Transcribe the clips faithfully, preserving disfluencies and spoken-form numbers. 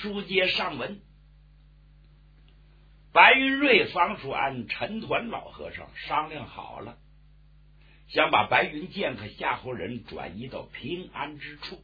书接上文，白云瑞、方叔安、陈团老和尚商量好了，想把白云剑客夏侯人转移到平安之处，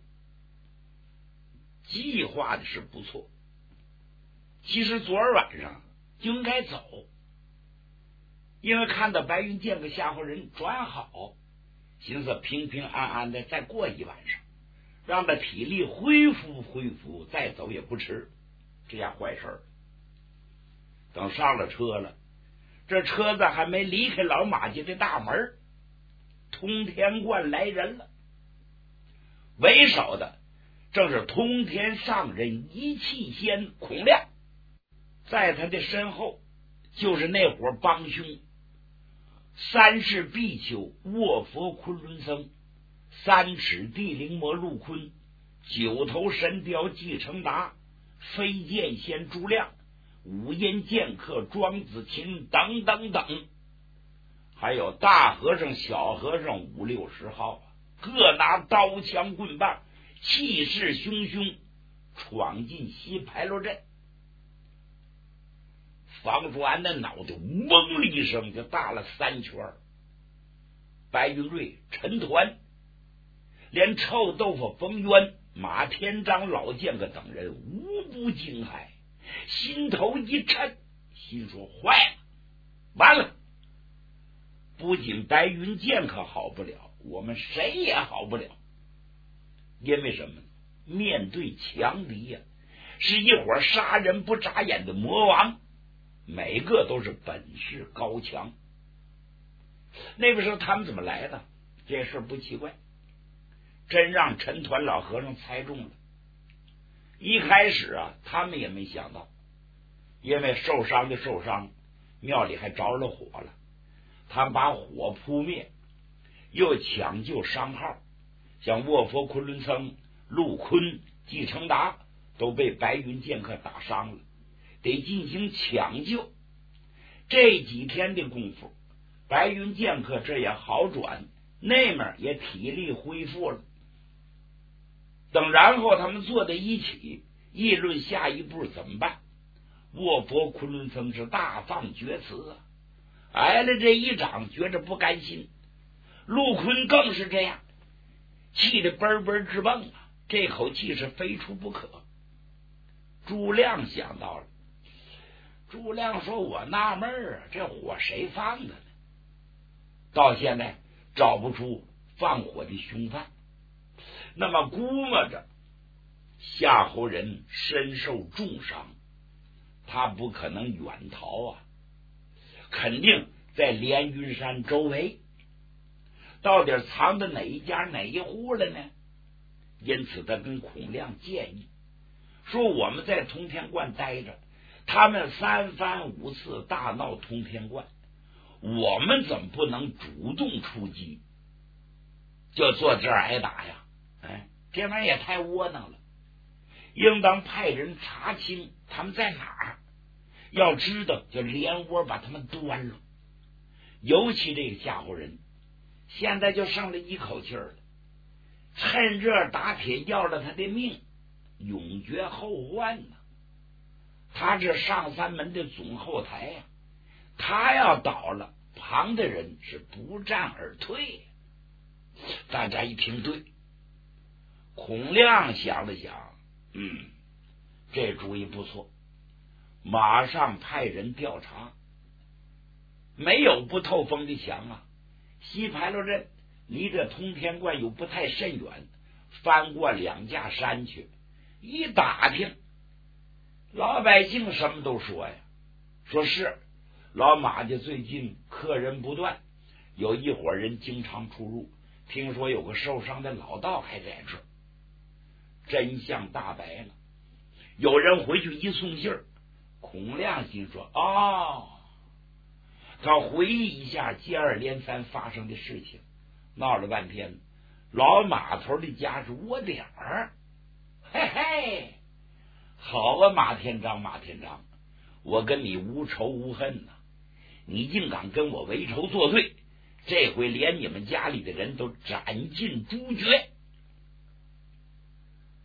计划的是不错。其实昨儿晚上就应该走，因为看到白云剑客夏侯人转好，寻思平平安安的再过一晚上，让他体力恢复恢复，再走也不迟。这下坏事儿，等上了车了，这车子还没离开老马家的大门，通天观来人了。为首的正是通天上人一气仙孔亮，在他的身后就是那伙帮凶：三世比丘卧佛昆仑僧、三尺地灵魔陆坤、九头神雕纪成达、飞剑仙朱亮、五阴剑客庄子琴等等等，还有大和尚小和尚五六十号，各拿刀枪棍棒，气势汹汹闯进西牌楼镇。方叔安的脑袋嗡的一声就大了三圈，白云瑞、陈团连臭豆腐冯渊、马天章、老剑客等人无不惊骇，心头一颤，心说坏了，完了！不仅白云剑客好不了，我们谁也好不了。因为什么？面对强敌呀、啊，是一伙杀人不眨眼的魔王，每个都是本事高强。那个时候他们怎么来的？这事不奇怪，真让陈团老和尚猜中了。一开始啊，他们也没想到，因为受伤的受伤，庙里还着了火了，他们把火扑灭，又抢救伤号，像卧佛昆仑僧、陆坤、纪成达都被白云剑客打伤了，得进行抢救。这几天的功夫，白云剑客这也好转，那面也体力恢复了。等然后他们坐在一起议论下一步怎么办。卧佛昆仑僧是大放厥词啊，挨了这一掌觉着不甘心。陆坤更是这样，气得嘣嘣直蹦啊，这口气是非出不可。朱亮想到了，朱亮说：“我纳闷啊，这火谁放的呢？到现在找不出放火的凶犯。那么估摸着夏侯人身受重伤，他不可能远逃啊，肯定在连云山周围，到底藏在哪一家哪一户了呢？因此他跟孔亮建议说，我们在通天观待着，他们三番五次大闹通天观，我们怎么不能主动出击，就坐这儿挨打呀？哎，这玩意也太窝囊了，应当派人查清他们在哪儿，要知道就连窝把他们端了。尤其这个夏侯人现在就剩了一口气儿了，趁热打铁要了他的命，永绝后患呢。他这上三门的总后台呀、啊，他要倒了，旁的人是不战而退。大家一听对，孔亮想了想，嗯，这主意不错，马上派人调查。没有不透风的墙啊，西牌楼镇离这通天观又不太甚远，翻过两架山去，一打听，老百姓什么都说呀，说是老马家最近客人不断，有一伙人经常出入，听说有个受伤的老道还在这儿。真相大白了，有人回去一送信儿，孔亮心说：哦，他回忆一下接二连三发生的事情，闹了半天，老马头的家是窝点儿。嘿嘿，好啊，马天章，马天章，我跟你无仇无恨呐、啊，你竟敢跟我为仇作对，这回连你们家里的人都斩尽诛绝。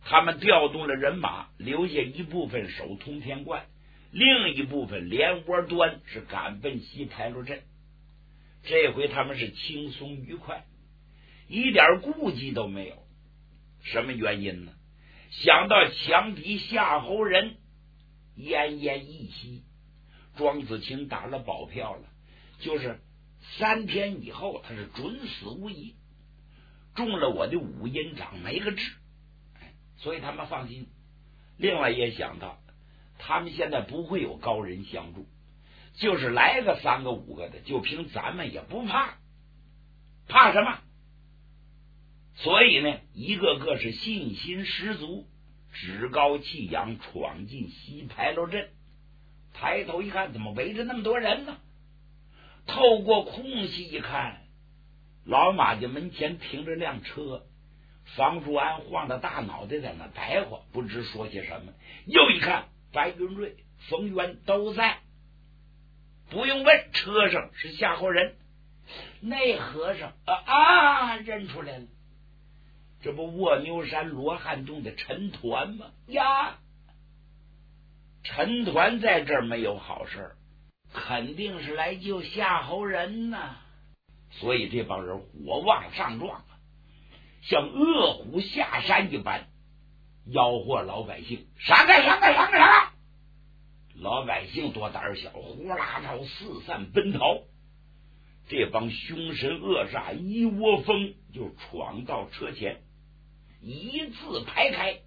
他们调动了人马，留下一部分守通天观，另一部分连窝端是赶奔西牌楼镇。这回他们是轻松愉快，一点顾忌都没有。什么原因呢？想到强敌夏侯人奄奄一息，庄子清打了保票了，就是三天以后他是准死无疑，中了我的五阴掌没个治，所以他们放心。另外也想到他们现在不会有高人相助，就是来个三个五个的，就凭咱们也不怕，怕什么？所以呢，一个个是信心十足，趾高气扬，闯进西牌楼镇。抬头一看，怎么围着那么多人呢？透过空隙一看，老马家门前停着辆车，房叔安晃着大脑袋在那白活，不知说些什么。又一看，白云瑞、冯渊都在，不用问，车上是夏侯人。那和尚啊啊，认出来了，这不卧牛山罗汉洞的陈团吗？呀，陈团在这儿没有好事，肯定是来救夏侯人呐。所以这帮人火旺上撞啊，像饿虎下山一般，吆喝老百姓闪开闪开闪开闪开！老百姓多胆小，呼啦朝四散奔逃。这帮凶神恶煞一窝蜂就闯到车前，一字排开。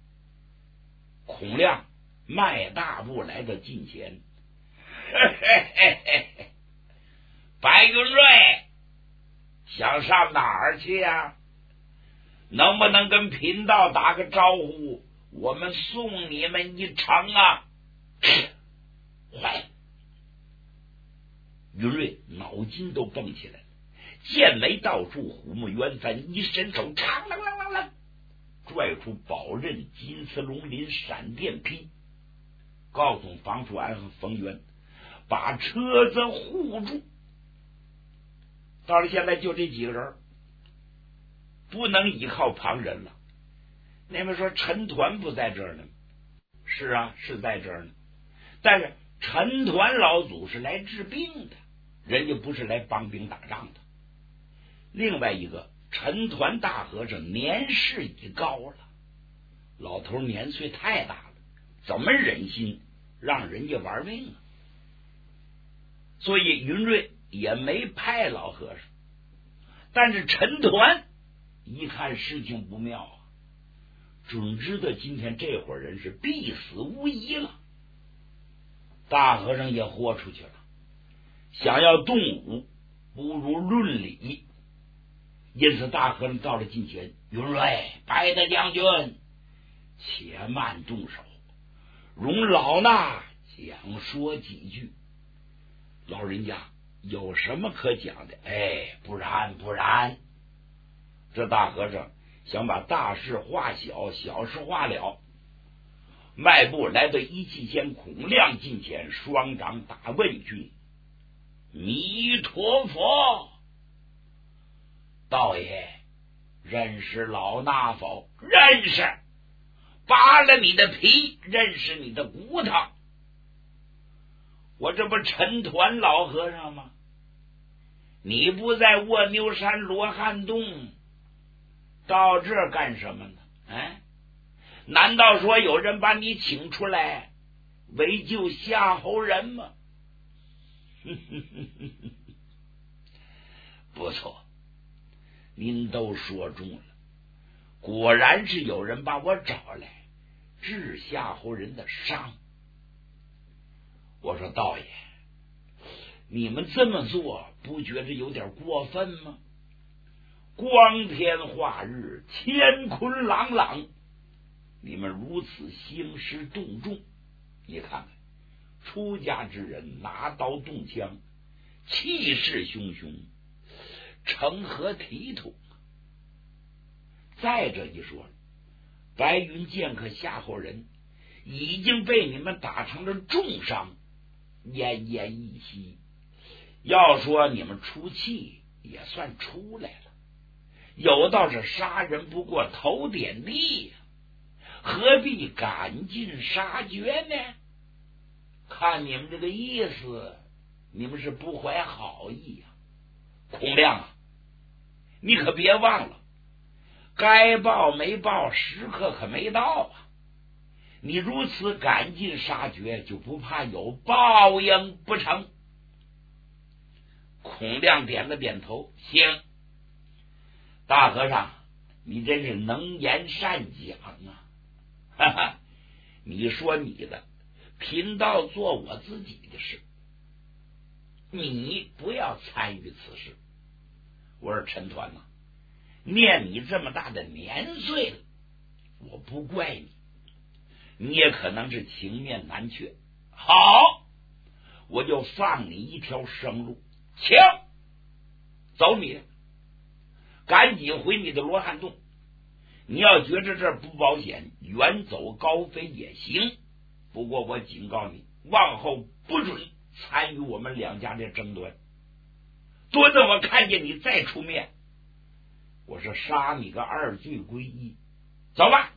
孔亮迈大步来到近前，嘿嘿嘿嘿，白云瑞想上哪儿去呀？能不能跟贫道打个招呼，我们送你们一程啊？坏了！云瑞脑筋都蹦起来了，剑眉倒竖，虎目圆翻，一伸手，长啷啷啷啷，拽出宝刃金丝龙鳞闪电劈，告诉房叔安和冯渊把车子护住。到了现在就这几个人，不能依靠旁人了。那边说陈团不在这儿呢，是啊，是在这儿呢，但是陈团老祖是来治病的，人家不是来帮兵打仗的。另外一个陈团大和尚年事已高了，老头年岁太大了，怎么忍心让人家玩命啊？所以云瑞也没派老和尚。但是陈团一看事情不妙啊，准知道今天这伙人是必死无疑了。大和尚也豁出去了，想要动武不如论理，因此大和尚到了近前，云瑞，白大将军，且慢动手，容老衲讲说几句。老人家有什么可讲的？哎，不然不然。这大和尚想把大事化小，小事化了，迈步来到一气仙孔亮近前，双掌打问句：弥陀佛！道爷认识老衲否？认识。扒了你的皮，认识你的骨头。我这不陈团老和尚吗？你不在卧牛山罗汉洞，到这儿干什么呢？哎，难道说有人把你请出来为救夏侯人吗？不错，您都说中了，果然是有人把我找来治夏侯人的伤。我说道爷，你们这么做不觉得有点过分吗？光天化日，乾坤朗朗，你们如此兴师动众，你看看出家之人拿刀动枪，气势汹汹，成何体统？再者一说，白云剑客夏侯人已经被你们打成了重伤，奄奄一息。要说你们出气也算出来了，有道是杀人不过头点地呀。 何必赶尽杀绝呢？看你们这个意思，你们是不怀好意呀、啊！孔亮啊，你可别忘了，该报没报，时刻可没到啊！你如此赶尽杀绝，就不怕有报应不成？孔亮点了点头，行。大和尚，你真是能言善讲啊！哈哈，你说你的，贫道做我自己的事，你不要参与此事。我说陈抟呐、啊，念你这么大的年岁了，我不怪你，你也可能是情面难却。好，我就放你一条生路，请走你，赶紧回你的罗汉洞。你要觉着这不保险，远走高飞也行。不过我警告你，往后不准参与我们两家的争端。多等我看见你再出面，我说杀你个二罪归一。走吧。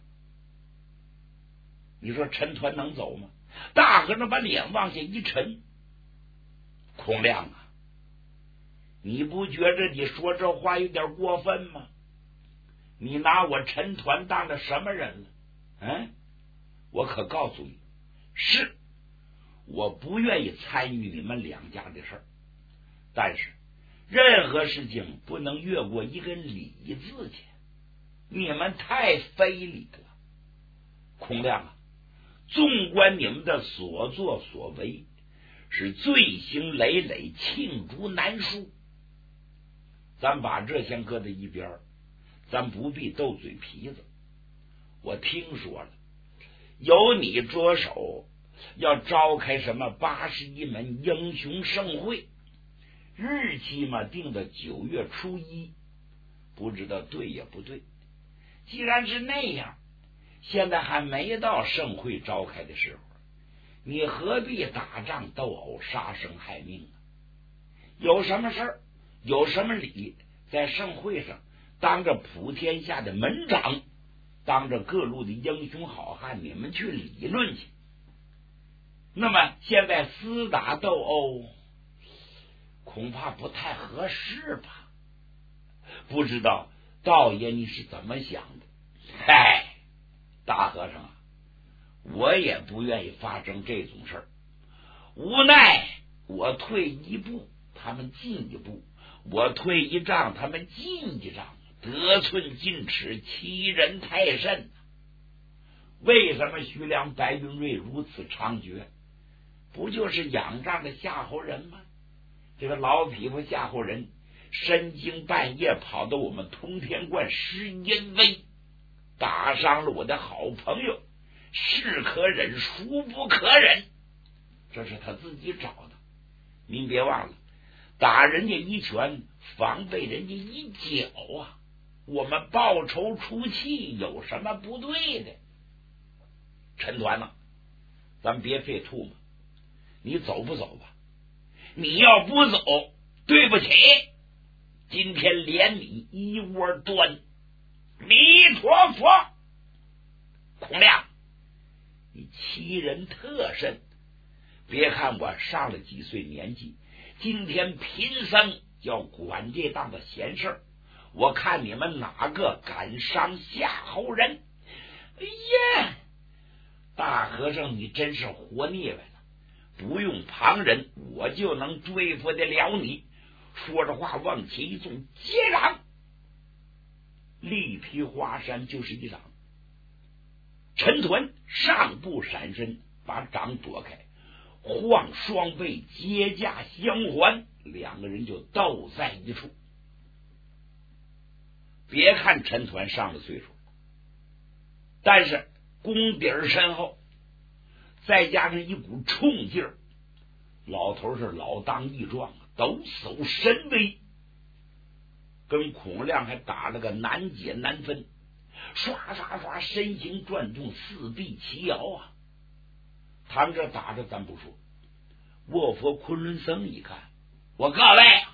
你说陈抟能走吗？大和尚把脸往下一沉。孔亮啊，你不觉着你说这话有点过分吗？你拿我陈抟当了什么人了？嗯，我可告诉你，是我不愿意参与你们两家的事儿，但是任何事情不能越过一个理字去，你们太非礼了。孔亮啊，纵观你们的所作所为，是罪行累累，罄竹难书。咱把这先搁在一边，咱不必斗嘴皮子。我听说了，由你着手要召开什么八十一门英雄盛会，日期嘛定的九月初一，不知道对也不对。既然是那样，现在还没到盛会召开的时候，你何必打仗斗殴，杀生害命啊？有什么事儿，有什么理，在盛会上当着普天下的门长，当着各路的英雄好汉，你们去理论去。那么现在厮打斗殴，恐怕不太合适吧？不知道道爷你是怎么想的？嗨，大和尚啊，我也不愿意发生这种事儿，无奈我退一步，他们进一步；我退一丈，他们进一丈，得寸进尺，欺人太甚。为什么徐良、白云瑞如此猖獗？不就是仰仗的夏侯人吗？这个老匹夫夏侯人深更半夜跑到我们通天观施淫威，打伤了我的好朋友，是可忍孰不可忍，这是他自己找的。您别忘了，打人家一拳，防备人家一脚啊！我们报仇出气有什么不对的？陈抟啊，咱别费吐沫，你走不走吧？你要不走，对不起，今天连你一窝端。弥陀佛！孔亮，你欺人特甚！别看我上了几岁年纪，今天贫僧要管这档子闲事儿，我看你们哪个敢伤夏侯人？哎呀，大和尚你真是活腻歪了，不用旁人我就能对付得了你。说着话往前一纵，接掌，力劈华山就是一掌。陈抟上步闪身，把掌躲开，晃双背接驾相还，两个人就斗在一处。别看陈抟上了岁数，但是功底儿深厚，再加上一股冲劲儿，老头是老当益壮，抖擞神威，跟孔亮还打了个难解难分，刷刷刷身形转动，四臂齐摇啊！他们这打着咱不说，卧佛昆仑僧一看，我各位啊，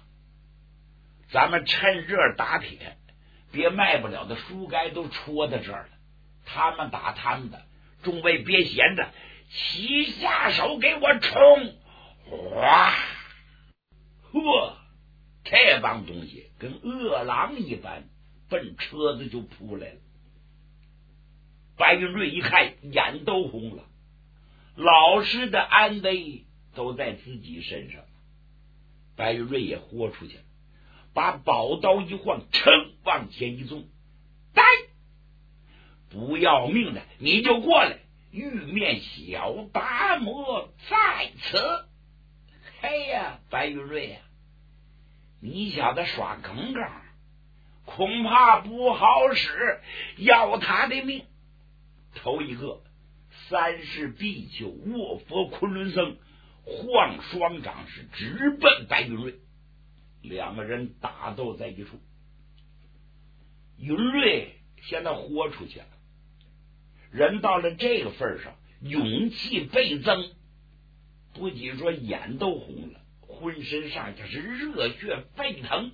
咱们趁热打铁，别卖不了的书该都戳到这儿了， 他们打他们的，众位别闲着，齐下手给我冲！哗！呵，这帮东西跟饿狼一般，奔车子就扑来了。白云瑞一看，眼都红了，老师的安危都在自己身上。白云瑞也豁出去了，把宝刀一晃，噌往前一纵，呆，不要命的你就过来，玉面小达摩在此。嘿呀，白云瑞呀、啊，你小子耍耿耿，恐怕不好使，要他的命。头一个三世必丘卧佛昆仑僧晃双掌是直奔白云瑞，两个人打斗在一处。云瑞现在豁出去了，人到了这个份上，勇气倍增，不仅说眼都红了，浑身上下是热血沸腾。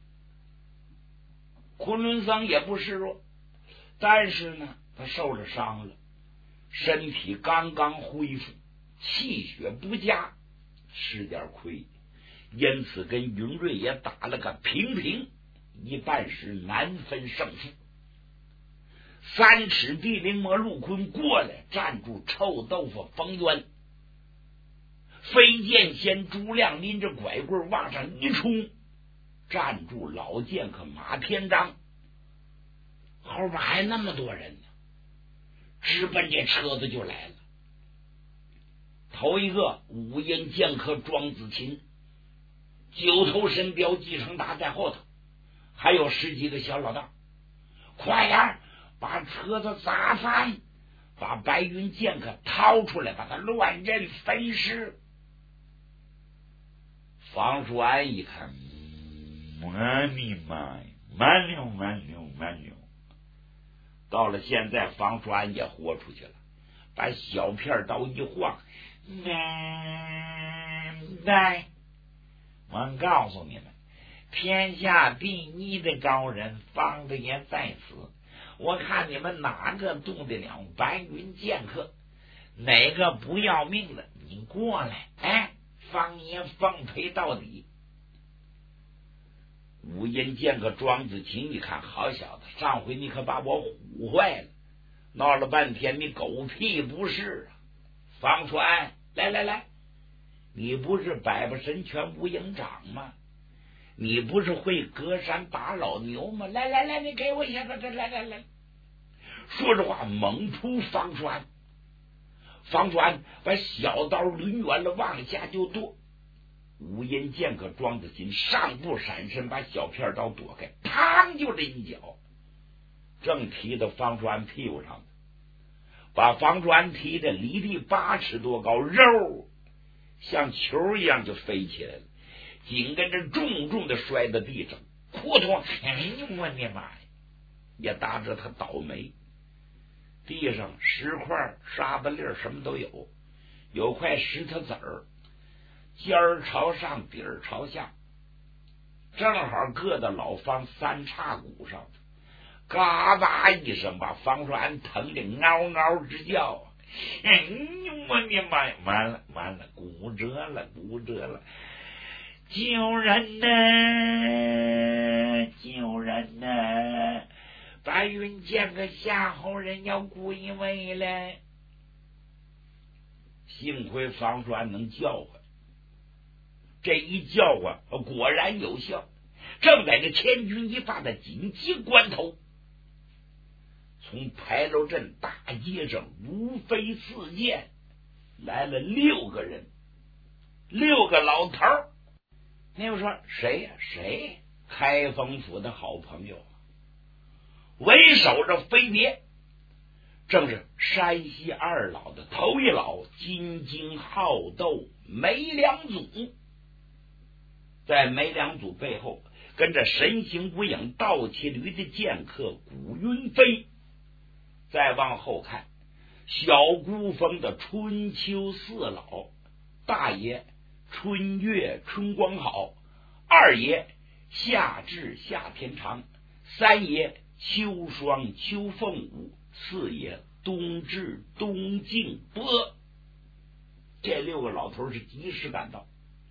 昆仑僧也不示弱，但是呢他受了伤了，身体刚刚恢复，气血不佳，吃点亏，因此跟云瑞也打了个平平，一半时难分胜负。三尺地灵魔陆坤过来，站住臭豆腐冯渊。飞剑仙朱亮拎着拐棍往上一冲，站住老剑客马天章。后边还那么多人呢，直奔这车子就来了。头一个五阴剑客庄子琴，九头神镖继承达在后头，还有十几个小老道。快点把车子砸翻，把白云剑客掏出来，把他乱刃分尸。房叔安一看，我你妈呀，慢溜慢溜慢溜。到了现在，房叔安也豁出去了，把小片刀一晃，奶奶，我告诉你们，天下第一的高人方子爷在此，我看你们哪个动得了白云剑客，哪个不要命了，你过来，哎，方爷奉陪到底。五阴剑客庄子琴一看，好小子，上回你可把我唬坏了，闹了半天你狗屁不是啊！方川，来来来，你不是百步神拳无影掌吗？你不是会隔山打老牛吗？来来来，你给我一下子，来来来。说着话，猛扑方川。方川把小刀抡圆了，往下就剁。五阴剑客庄子琴上步闪身，把小片刀躲开，砰就这一脚，正踢到方川屁股上，把方川踢得离地八尺多高，肉像球一样就飞起来了，紧跟着重重的摔到地上，扑通！哎呦我的妈呀！也打着他倒霉。地上石块、沙子粒什么都有，有块石头子儿，尖儿朝上，底儿朝下，正好搁到老方三叉骨上，嘎巴一声，把方川疼得嗷嗷直叫。哎呦我的妈呀！完了完了，骨折了骨折了！救人呐！救人呐！白云剑客夏侯人要归位了。幸亏方川能叫唤，这一叫唤果然有效。正在这千钧一发的紧急关头，从牌楼镇大街上如飞似箭来了六个人，六个老头儿。那又说谁呀、啊？谁？开封府的好朋友，为首着飞碟，正是山西二老的头一老金睛好斗梅良祖。在梅良祖背后跟着神行无影倒骑驴的剑客古云飞。再往后看，小孤峰的春秋四老，大爷春月春光好，二爷夏至夏天长，三爷秋霜秋凤舞， 四爷东至东晋波。这六个老头是及时赶到，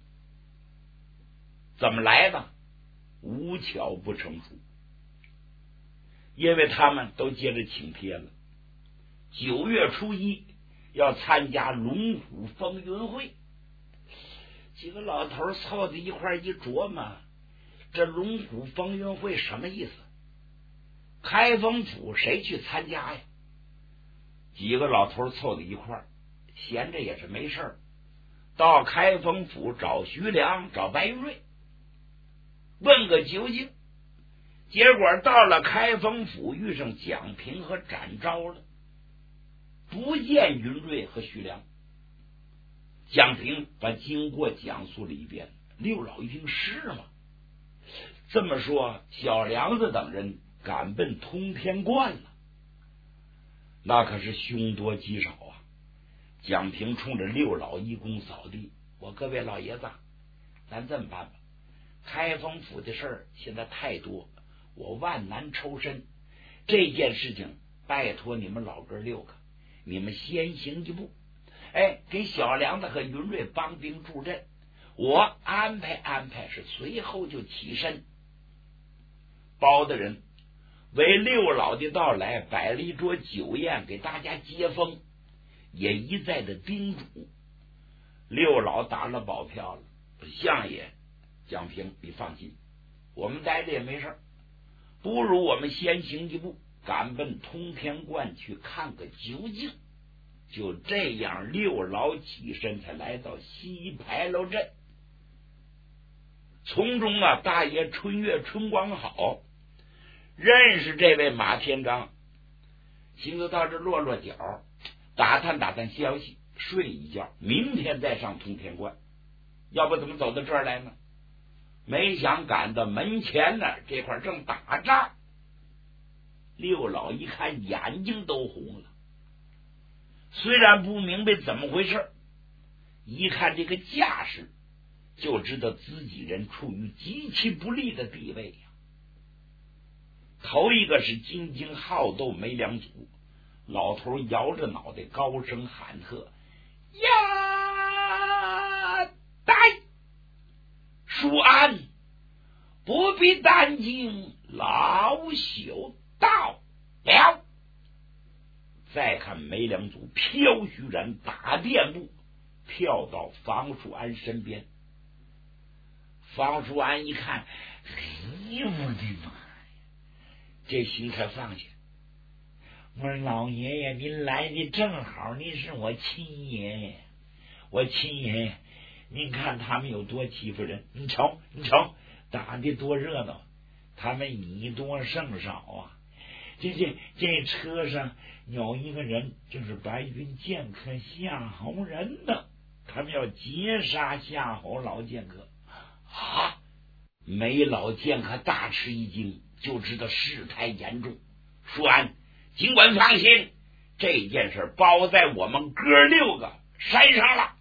怎么来的？无巧不成书，因为他们都接着请帖了。九月初一要参加龙虎风云会，几个老头凑在一块一琢磨，这龙虎风云会什么意思？开封府谁去参加呀？几个老头凑在一块，闲着也是没事儿，到开封府找徐良，找白玉瑞，问个究竟。结果到了开封府，遇上蒋平和展昭了，不见云瑞和徐良。蒋平把经过讲述了一遍，六老一听是吗？这么说，小梁子等人赶奔通天观了，那可是凶多吉少啊！蒋平冲着六老一躬扫地，我各位老爷子，咱这么办吧，开封府的事儿现在太多，我万难抽身，这件事情拜托你们老哥六个，你们先行一步，哎，给小梁子和云瑞帮兵助阵，我安排安排，是随后就起身。包大人为六老的到来摆了一桌酒宴，给大家接风，也一再的叮嘱。六老打了保票了，相爷蒋平，你放心，我们待着也没事，不如我们先行一步，赶奔通天观去看个究竟。就这样，六老起身才来到西牌楼镇。从中啊，大爷春月春光好，认识这位马天章，寻思到这落落脚，打探打探消息，睡一觉，明天再上通天观。要不怎么走到这儿来呢？没想赶到门前呢，这块正打仗。六老一看，眼睛都红了。虽然不明白怎么回事，一看这个架势，就知道自己人处于极其不利的地位呀。头一个是津津好斗没两组，老头摇着脑袋高声喊喝：呀，呆！恕安，不必担惊，老朽到了。再看没两组，飘虚然打电步跳到房叔安身边。房叔安一看，哎呦我的妈呀，这心才放下。我说老爷爷，您来的正好，您是我亲爷爷，我亲爷爷，您看他们有多欺负人，你瞅你瞅，打的多热闹，他们以多胜少啊。这这这车上有一个人，就是白云剑客夏侯人呢，他们要截杀夏侯老剑客啊！梅老剑客大吃一惊，就知道事态严重。说完，尽管放心，这件事包在我们哥六个身上了。